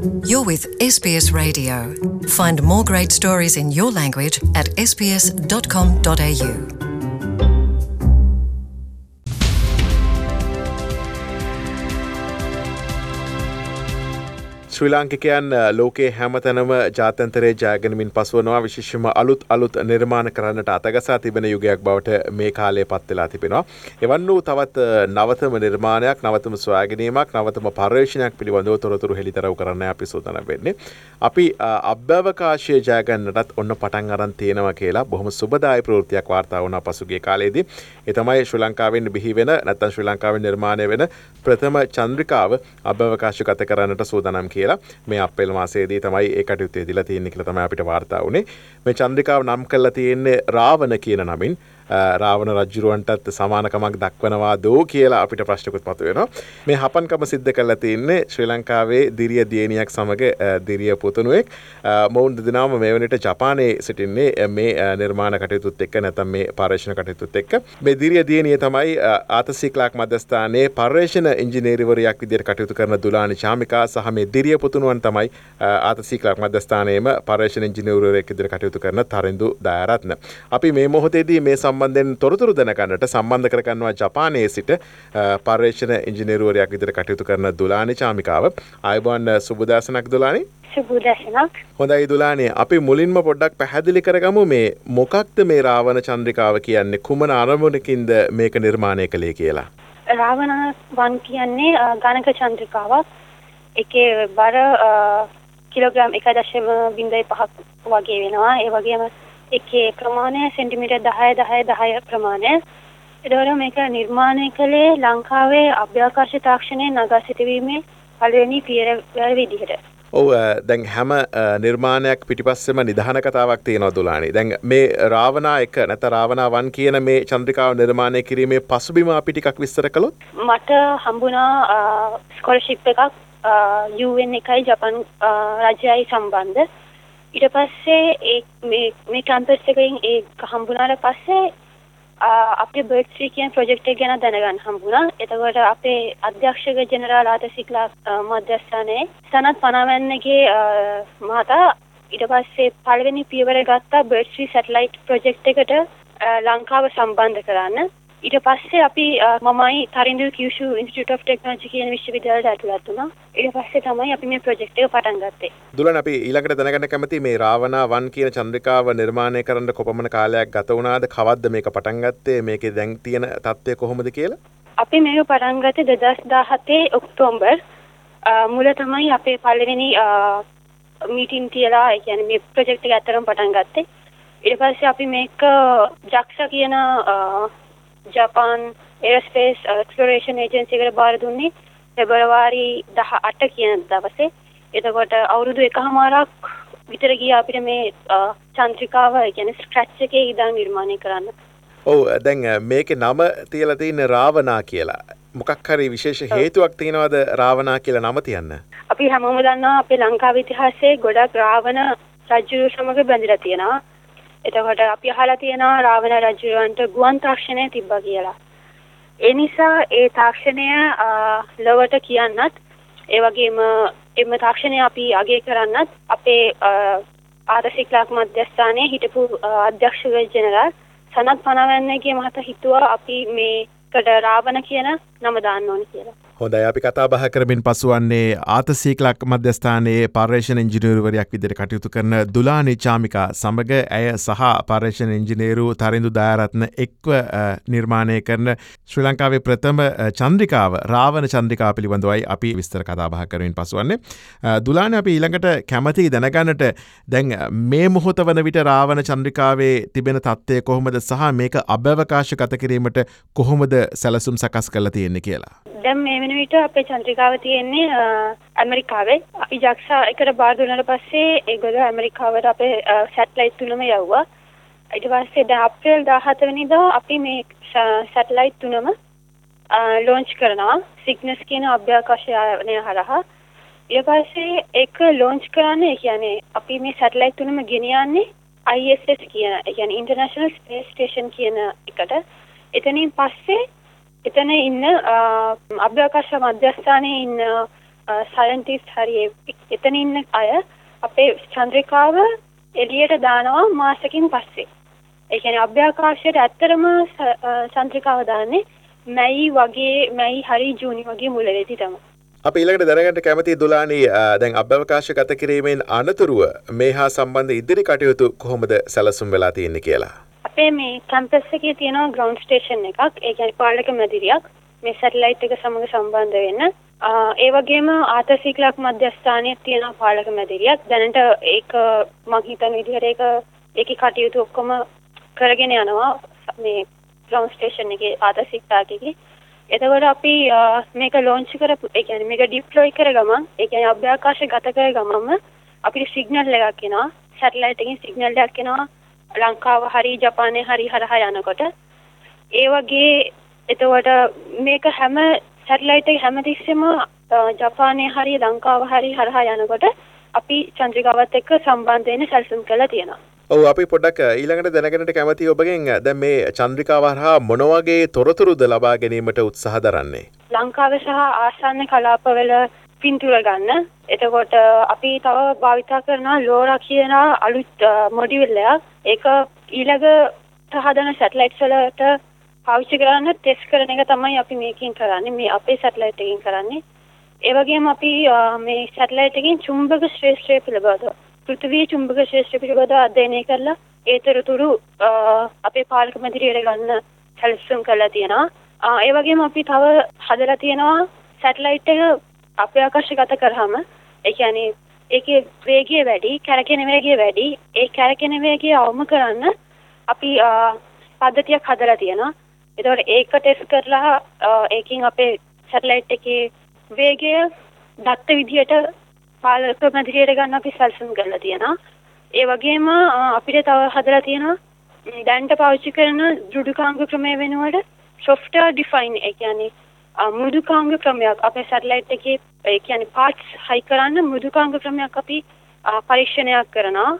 You're with SBS Radio. Find more great stories in your language at sbs.com.au. ශ්‍රී ලාංකිකයන් ලෝකයේ හැමතැනම ජාත්‍යන්තරයේ ජයගැනීමෙන් පසුවනවා විශේෂයෙන්ම අලුත් නිර්මාණ කරන්නට අතගසා තිබෙන යුගයක් බවට මේ කාලය පත් වෙලා තිබෙනවා. එවන් වූ තවත් නවතම නිර්මාණයක්, නවතම සොයාගැනීමක්, නවතම පර්යේෂණයක් පිළිබඳව තොරතුරු හෙළිදරව් කරන්න අපි සූදානම් වෙන්නේ. අපි අභ්‍යවකාශයේ ජය ගන්නටත් ඔන්න පටන් අරන් තියෙනවා කියලා බොහොම සුබදායී ප්‍රවෘත්තියක් වාර්තා වුණා පසුගිය කාලයේදී. ඒ තමයි ශ්‍රී ලංකාවෙන් බිහි වෙන නැත්නම් ශ්‍රී ලංකාවෙන් නිර්මාණය වෙන ප්‍රථම චන්ද්‍රිකාව අභ්‍යවකාශගත කරන්නට සූදානම් කියලා. මේ අප්‍රේල් මාසයේදී තමයි ඒ කටයුතු යෙදලා තියෙන්නේ කියලා තමයි අපිට වාර්තා වුණේ. මේ චන්ද්‍රිකාව නම් කරලා තියෙන්නේ රාවණ කියන නමින්. රාවණ රජුරවන්ටත් සමානකමක් දක්වනවා දෝ කියලා අපිට ප්‍රශ්නකුත් මතුවෙනවා. මේ හපන්කම සිද්ධ කරලා තියෙන්නේ ශ්‍රී ලංකාවේ දිරිය දියණියක් සමග දිරිය පුතුණුවෙක්. මොවුන් දෙදෙනාම මේ වෙනට ජපානයේ සිටින්නේ මේ නිර්මාණ කටයුතුත් එක්ක නැත්නම් මේ පර්යේෂණ කටයුතුත් එක්ක. මේ දිරිය දියණිය තමයි ආතසීක්ලාක් මධ්‍යස්ථානයේ පර්යේෂණ ඉංජිනේරුවරියක් විදිහට කටයුතු කරන දුලානි චාමිකා සහ මේ දිරිය පුතුණුවන් තමයි ආතසීක්ලාක් මධ්‍යස්ථානයේම පර්යේෂණ ඉංජිනේරුවරයෙක් විදිහට කටයුතු කරන තරිඳු දයාරත්න. අපි මේ මොහොතේදී මේ සම්බන්ධයෙන් තොරතුරු දැනගන්නට සම්බන්ධ කරගන්නවා ජපානයේ සිට පර්යේෂණ ඉංජිනේරුවරයෙක් විදිහට කටයුතු කරන දුලානි චාමිකාව. ආයුබෝවන් සුබදාසනක් දුලානි. සුබදාසනක්. හොඳයි දුලානි, අපි මුලින්ම පොඩ්ඩක් පැහැදිලි කරගමු මේ මොකක්ද මේ රාවණ චන්ද්‍රිකාව කියන්නේ, කුමන අරමුණකින්ද මේක නිර්මාණය කළේ කියලා. රාවණ වන් කියන්නේ ගණක චන්ද්‍රිකාවක්. ඒකේ බර කිලෝග්‍රෑම් 1.05ක් වගේ වෙනවා. ඒ වගේම ඒකේ ප්‍රමාණය සෙන්ටිමීටර් 10 ප්‍රමාණය. ඒතකොට මේක නිර්මාණය කළේ ලංකාවේ අභ්‍යවකාශ තාක්ෂණයේ නගා සිටුවීමේ පළවෙනි පියවර විදිහට. ඔව්, දැන් හැම නිර්මාණයක් පිටිපස්සෙම නිධාන කතාවක් තියෙනවා දුලානි. දැන් මේ රාවණා 1 නැත්නම් රාවණා 1 කියන මේ චන්ද්‍රිකාව නිර්මාණය කිරීමේ පසුබිම අපි ටිකක් විස්තර කළොත්. මට හම්බුණා ස්කෝලර්ෂිප් එකක් UN එකයි ජපාන් රාජ්‍යයයි සම්බන්ධ. ඊට පස්සේ මේ කැම්පස් එකෙන් ඒක හම්බුනාට පස්සේ අපේ බර්ඩ්ස්ට්‍රී කියන ප්‍රොජෙක්ට් එක ගැන දැනගන්න හම්බුණා. එතකොට අපේ අධ්‍යක්ෂක ජෙනරාල් ආතසීක්ලාක් මධ්‍යස්ථානයේ සනත් පනවන්නගේ මහතා ඊට පස්සේ පළවෙනි පියවර ගත්තා බර්ඩ්ස්ට්‍රී සැටලයිට් ප්‍රොජෙක්ට් එකට ලංකාව සම්බන්ධ කරන්න. ඊට පස්සේ අපි මමයි Tharindu Kyushu institute of technology කියන විශ්වවිද්‍යාලයට ඇතුළත් වුණා. ඊට පස්සේ තමයි අපි මේ ප්‍රොජෙක්ට් එක පටන් ගත්තේ. දුලන්, අපි ඊළඟට දැනගන්න කැමති මේ රාවණා 1 කියන චන්ද්‍රිකාව නිර්මාණය කරන්න කොපමණ කාලයක් ගත වුණාද? කවද්ද මේක පටන් ගත්තේ? මේකේ දැන් තියෙන තත්ත්වය කොහොමද කියලා? අපි මේක පටන් ගත්තේ 2017 ඔක්තෝබර් මුල තමයි අපේ පළවෙනි මීටින් තියලා, ඒ කියන්නේ මේ ප්‍රොජෙක්ට් එක අතරම පටන් ගත්තේ. ඊට පස්සේ අපි මේක JAXA කියන ජපාන් ඒරෝස්පේස් එක්ස්ප්ලෝරේෂන් ඒජන්සි එකට බාර දුන්නේ පෙබරවාරි 18 කියන දවසේ. එතකොට අවුරුදු 1කමාරක් විතර ගියා අපිට මේ චන්ද්‍රිකාව, ඒ කියන්නේ ස්ක්‍රැච් එකේ ඉඳන් නිර්මාණය කරන්න. ඔව්, දැන් මේකේ නම තියලා තියෙන්නේ රාවණා කියලා. මොකක් හරි විශේෂ හේතුවක් තියෙනවද රාවණා කියලා නම තියන්න? අපි හැමෝම දන්නවා අපේ ලංකාවේ ඉතිහාසයේ ගොඩක් රාවණ රජු සමග බැඳලා තියෙනවා. එතකොට අපි අහලා තියෙනවා රාවණ රජුන්ට ගුවන් තාක්ෂණය තිබ්බා කියලා. ඒ නිසා ඒ තාක්ෂණය ලොවට කියන්නත්, ඒ වගේම එම තාක්ෂණය අපි අගය කරන්නත් අපේ ආතසීක්ලාක් මධ්‍යස්ථානයේ හිටපු අධ්‍යක්ෂක ජෙනරාල් සනත් පනවන්නගේ මහතා හිතුවා අපි මේකට රාවණ කියන නම දාන්න ඕනේ කියලා. හොඳයි, අපි කතා බහ කරමින් පසුවන්නේ ආතසීක්ලාක් මධ්‍යස්ථානයේ පර්යේෂණ ඉංජිනේරුවරයෙක් විදිහට කටයුතු කරන දුලානි චාමිකා සමග ඇය සහ පර්යේෂණ ඉංජිනේරු තරිඳු දයාරත්න එක්ව නිර්මාණය කරන ශ්‍රී ලංකාවේ ප්‍රථම චන්ද්‍රිකාව රාවණ චන්ද්‍රිකාව පිළිබඳවයි අපි විස්තර කතා බහ කරමින් පසුවන්නේ. දුලානි, අපි ඊළඟට කැමැති දැනගන්නට දැන් මේ මොහොත වන විට රාවණ චන්ද්‍රිකාවේ තිබෙන තත්ත්වය කොහොමද සහ මේක අභ්‍යවකාශගත කිරීමට කොහොමද සැලසුම් සකස් කරලා තියෙන්නේ කියලා. දැන් මේ වෙන විට අපේ චන්ද්‍රිකාව තියෙන්නේ ඇමරිකාවේ. අපි JAXA එකට බාර දුන්නාට පස්සේ ඒගොල්ලෝ ඇමරිකාවට අපේ සැටලයිට් තුනම යවුවා. ඊට පස්සේ දැන් අප්‍රේල් 17 වෙනිදා අපි මේ සැටලයිට් තුනම ලොන්ච් කරනවා සිග්නස් කියන අභ්‍යවකාශ යානය හරහා. ඊට පස්සේ ඒක ලොන්ච් කරන්නේ, කියන්නේ අපි මේ සැටලයිට් තුනම ගෙනියන්නේ ISS කියන, ඒ කියන්නේ ඉන්ටර්නැෂනල් ස්පේස් ස්ටේෂන් කියන එකට. එතනින් පස්සේ එතන ඉන්න අභ්‍යවකාශ මධ්‍යස්ථානයේ ඉන්න සයන්ටිස්ට් හරි එතන ඉන්න අය අපේ චන්ද්‍රිකාව එළියට දානවා මාසකින් පස්සේ. ඒ කියන්නේ අභ්‍යවකාශයට ඇත්තරම චන්ද්‍රිකාව දාන්නේ මැයි හරි ජූනි වගේ මුලදී තමයි. අපි ඊළඟට දැනගන්න කැමති දුලානි දැන් අභ්‍යවකාශ ගත කිරීමෙන් අනතුරුව මේ හා සම්බන්ධ ඉදිරි කටයුතු කොහොමද සැලසුම් වෙලා තියෙන්නේ කියලා? අපේ මේ කැම්පස් එකේ තියෙනවා ග්‍රවුන්ඩ් ස්ටේෂන් එකක්. ඒ කියන්නේ පාලක මැදිරියක්. මේ සැටලයිට් එක සමග සම්බන්ධ වෙන්න. ඒ වගේම ආතසීක්ලක් මධ්‍යස්ථානයේ තියෙන පාලක මැදිරියක්. දැනට ඒක මම හිතන විදිහට ඒකේ කටයුතු ඔක්කොම කරගෙන යනවා මේ ග්‍රවුන්ඩ් ස්ටේෂන් එකේ ආතසීක්ලකේ. එතකොට අපි මේක ලොන්ච් කරපු ඒ කියන්නේ මේක ඩිප්ලොයි කර ගමන් ඒ කියන්නේ අභ්‍යවකාශ ගත කර ගමන්ම අපිට සිග්නල් එකක් එනවා. සැටලයිට් එකකින් සිග්නල් එකක් එනවා. ලංකාව හරි ජපානයේ හරි හරහා යනකොට ඒ වගේ එතකොට මේක හැම සැටලයිට් එක හැමතිස්සෙම ජපානයේ හරි ලංකාව හරි හරහා යනකොට අපි චන්ද්‍රිකාවත් එක්ක සම්බන්ධ වෙන්න සැලසුම් කරලා තියෙනවා. ඔව් අපි පොඩ්ඩක් ඊළඟට දැනගන්නට කැමතියි ඔබගෙන් දැන් මේ චන්ද්‍රිකාව හරහා මොන වගේ තොරතුරුද ලබා ගැනීමට උත්සාහ දරන්නේ? ලංකාවේ සහ ආසන්න කලාපවල පින්තූර ගන්න. එතකොට අපි තව භාවිතා කරන ලෝරා කියන අලුත් මොඩියුල් එකක්. ඒක ඊළඟට හදන සැටලයිට්ස් වලට පාවිච්චි කරන්න ටෙස්ට් කරන එක තමයි අපි මේකෙන් කරන්නේ. මේ අපේ සැටලයිට් එකකින් කරන්නේ. ඒ වගේම අපි මේ සැටලයිට් එකකින් චුම්බක ශ්‍රේෂ්ඨය පිළිබඳව පෘථිවියේ චුම්බක ශ්‍රේෂ්ඨය පිළිබඳව අධ්‍යයනය කරලා ඒතරතුරු අපේ පාලක මැදිරියට ගන්න සැලසුම් කරලා තියෙනවා. ඒ වගේම අපි තව හදලා තියෙනවා සැටලයිට් එක අභ්‍යවකාශගත කරාම ඒ කියන්නේ ඒකේ වේගය වැඩි, කැරකෙන වේගය වැඩි. ඒ කැරකෙන වේගය අවම කරන්න අපි පද්ධතියක් හදලා තියෙනවා. ඒතකොට ඒක ටෙස්ට් කරලා ඒකෙන් අපේ සැටලයිට් එකේ වේගය දත්ත විදියට පාලක මැදිරියට ගන්න අපි සැලසුම් කරලා තියෙනවා. ඒ වගේම අපිට තව හදලා තියෙනවා දැන්ට පාවිච්චි කරන මෘදුකාංග ක්‍රමය වෙනුවට software define ඒ කියන්නේ මෘදුකාංග ක්‍රමයක් අපේ සැටලයිට් එකේ ඒ කියන්නේ parts high කරන්න මෘදුකාංග ක්‍රමයක් අපි පරීක්ෂණයක් කරනවා.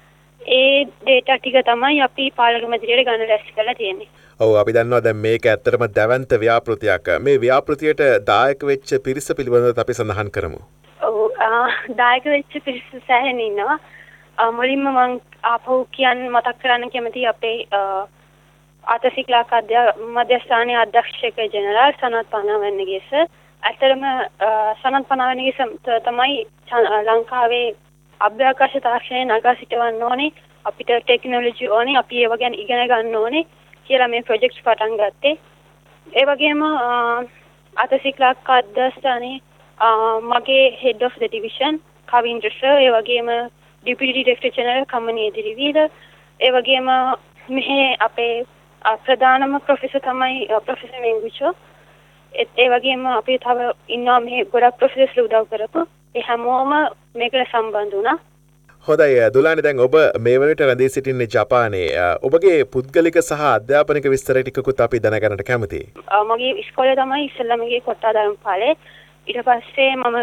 ඒ data ටික තමයි අපි පාලක මැදිරියට ගන්න රැස් කරලා තියෙන්නේ. ඔව් අපි දන්නවා දැන් මේක ඇත්තටම දැවැන්ත ව්‍යාපෘතියක්. මේ ව්‍යාපෘතියට දායක වෙච්ච පිරිස පිළිබඳව අපි සඳහන් කරමු. ඔව් දායක වෙච්ච පිරිස සෑහෙන ඉන්නවා. මුලින්ම මම ආපහු මතක් කරන්න කැමතියි අපේ ආතසීක්ලක මධ්‍යස්ථානයේ අධ්‍යක්ෂක ජෙනරාල් සනත් පනාවන්නගේ සර්. ඇත්තටම සනත් පනාවන්නගේ තමයි ලංකාවේ අභ්‍යවකාශ තාක්ෂණය නගා සිටවන්න ඕනේ. අපිට ටෙක්නොලොජි ඕනේ. අපි ඒව ගැන ඉගෙන ගන්න ඕනේ කියලා මේ ප්‍රොජෙක්ට් පටන් ගත්තේ. ඒ වගේම ආතසීක්ලක අධ්‍යස්ථානයේ මගේ head of the division Kavindra sir, ඒ වගේම deputy director general කම්මනී එදිරිවීර, ඒ වගේම මෙහි අපේ ප්‍රධානම ප්‍රොෆෙසර් තමයි ප්‍රොෆෙසර් මෙන්ගුචෝ. ඒ වගේම අපි තව ඉන්නවා මෙහි ගොඩක් ප්‍රොෆෙසර්ස්ලා උදව් කරපු. ඒ හැමෝම මේකට සම්බන්ධ වුණා. හොඳයි දුලානි, දැන් ඔබ මේ වලට රැඳී සිටින්නේ ජපානයේ. ඔබගේ පුද්ගලික සහ අධ්‍යාපනික විස්තර ටිකකුත් අපි දැනගන්නට කැමතියි. මගේ ඉස්කෝලේ තමයි ඉස්සෙල්ලාමගේ කොට්ටා ධර්මපාලේ. ඊට පස්සේ මම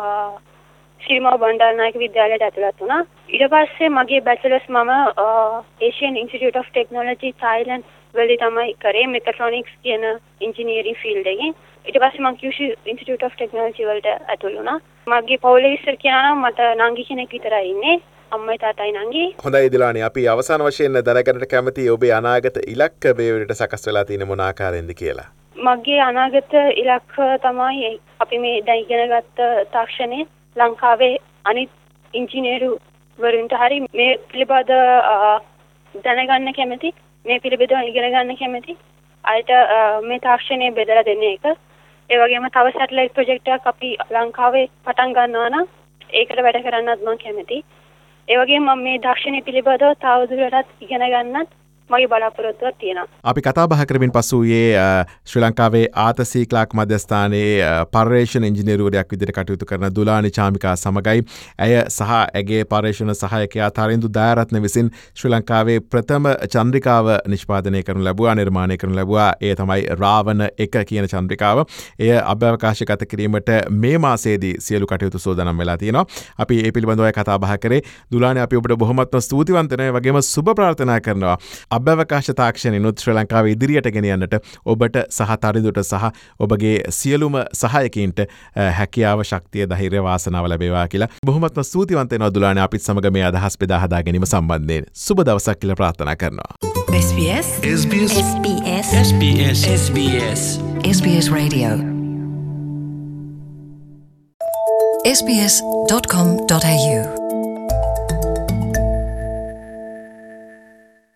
සිරිමාව බණ්ඩාරනායක විද්‍යාලයට ඇතුළත් වුණා. ඊට පස්සේ මගේ බැචලර්ස් මම Asian Institute of Technology Thailand වලදී තමයි කරේ මෙකට්‍රොනික්ස් කියන ඉංජිනේරින් ෆීල්ඩ් එකෙන්. ඊට පස්සේ මම Kyushu Institute of Technology වලට ඇතුළු වුණා. මගේ පවුලේ විස්තර කියනවා නම් මට නංගි කෙනෙක් විතරයි ඉන්නේ. අම්මයි තාත්තයි නංගි. හොඳයි දුලානි, අපි අවසාන වශයෙන් දැනගන්නට කැමතියි ඔබේ අනාගත ඉලක්ක මේ වෙලට සකස් වෙලා තියෙන මොන ආකාරයෙන්ද කියලා. මගේ අනාගත ඉලක්ක තමයි අපි මේ දැන් ඉගෙනගත්ත තාක්ෂණය ලංකාවේ අනිත් ඉංජිනේරු වරුන්ට හරි මේ පිළිබඳ දැනගන්න කැමති, මේ පිළිබඳව ඉගෙන ගන්න කැමති අයට මේ තාක්ෂණය බෙදලා දෙන එක. ඒ වගේම තව සැටලයිට් ප්‍රොජෙක්ට් එකක් අපි ලංකාවේ පටන් ගන්නවා නම් ඒකට වැඩ කරන්නත් මම කැමතියි. ඒ වගේම මම මේ තාක්ෂණය පිළිබඳව තවදුරටත් ඉගෙන ගන්නත් මගේ බලාපොරොත්තුවක් තියෙනවා. අපි කතා බහ කරමින් පසු වූයේ ශ්‍රී ලංකාවේ ආතසීක්ලක් මධ්‍යස්ථානයේ පර්යේෂණ ඉංජිනේරුවරයෙක් විදිහට කටයුතු කරන දුලානි චාමිකා සමගයි. ඇය සහ ඇගේ පර්යේෂණ සහායකයා තරින්දු දයාරත්න විසින් ශ්‍රී ලංකාවේ ප්‍රථම චන්ද්‍රිකාව නිෂ්පාදනය කරනු ලැබුවා, නිර්මාණය කරනු ලැබුවා. එය තමයි රාවණ 1 කියන චන්ද්‍රිකාව. එය අභ්‍යවකාශගත කිරීමට මේ මාසයේදී සියලු කටයුතු සූදානම් වෙලා තියෙනවා. අපි ඒ පිළිබඳව කතා බහ කරේ. දුලානි, අපි ඔබට බොහොමත්ම ස්තුතිවන්ත වෙනවා. වගේම සුබ ප්‍රාර්ථනා කරනවා. අභ්‍යවකාශ තාක්ෂණිනුත් ශ්‍රී ලංකාව ඉදිරියට ගෙනියන්නට ඔබට සහ තරිදුට සහ ඔබගේ සියලුම සහයකින්ට හැකියාව ශක්තිය ධෛර්ය වාසනාව ලැබේවා කියලා බොහොමත්ම ස්තුතිවන්ත වෙනවා දුලානේ අපිත් සමග මේ අදහස් බෙදා හදා ගැනීම සම්බන්ධයෙන් සුබ දවසක් කියලා ප්‍රාර්ථනා කරනවා. SBS SBS SBS SBS SBS SBS Radio SBS.com.au